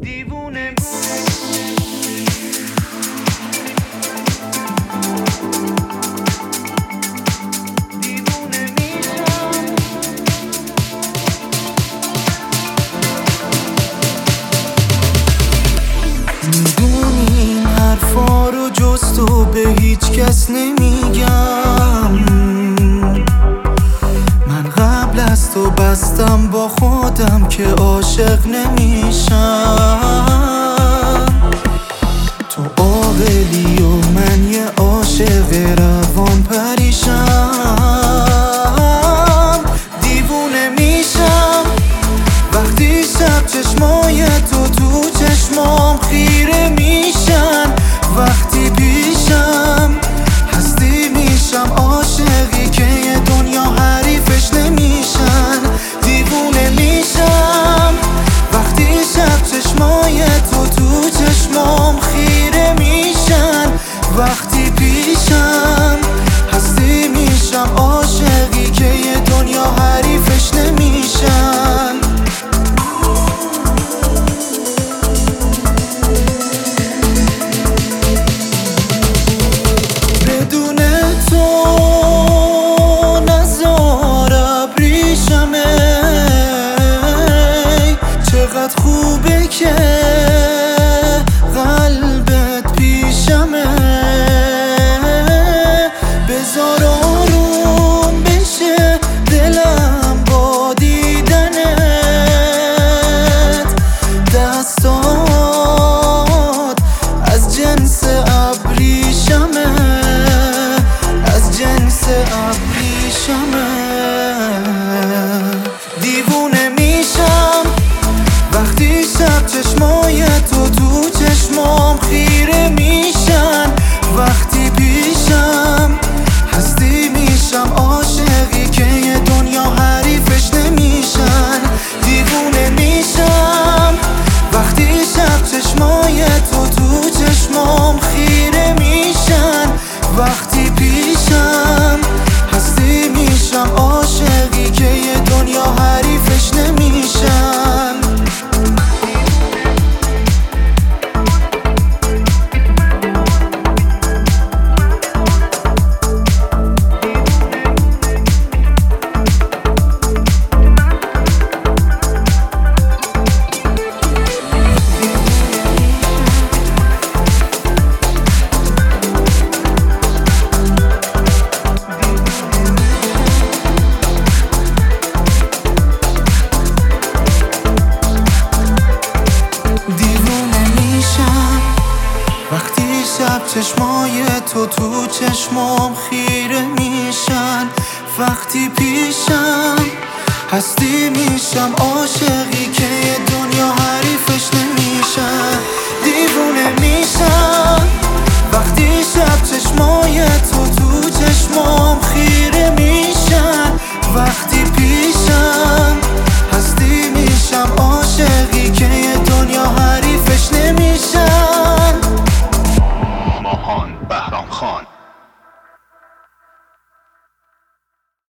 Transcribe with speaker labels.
Speaker 1: دیوونه
Speaker 2: میدونی این حرفا رو جز تو به هیچ کس نمیگم. من قبل از تو بستم با خودم که عاشق نمیشم. تو عاقلی و من یه عاشق روان پریشم. دیوونه میشم وقتی شب چشمای تو چشمام خیره میشن. وقتی پیشم هستی میشم عاشقی که یه دنیا حریفش نمیشن. دیوونه میشم وقتی شب چشمای تو چشمام خیره میشن. وقتی پیشم هستی میشم عاشقی که یه دنیا حریفش نمیشن. چقدر خوبه که قلبت پیشمه. بذار آروم بشه دلم با دیدنت. دستات از جنس ابریشمه، از جنس ابریشمه. دیوونه میشم وقتی شب چشمای تو چشمام خیره میشن. وقتی پیشم هستی میشم عاشقی که یه دنیا حریفش نمیشن. دیوونه میشم وقتی شب چشمای تو چشمام خیره میشن. وقتی پیشم هستی میشم عاشقی که یه دنیا حریفش نمیشن. وقتی شب چشمای تو چشمام خیره میشن. وقتی پیشم هستی میشم عاشقی که یه دنیا حریفش نمیشن. دیوونه میشم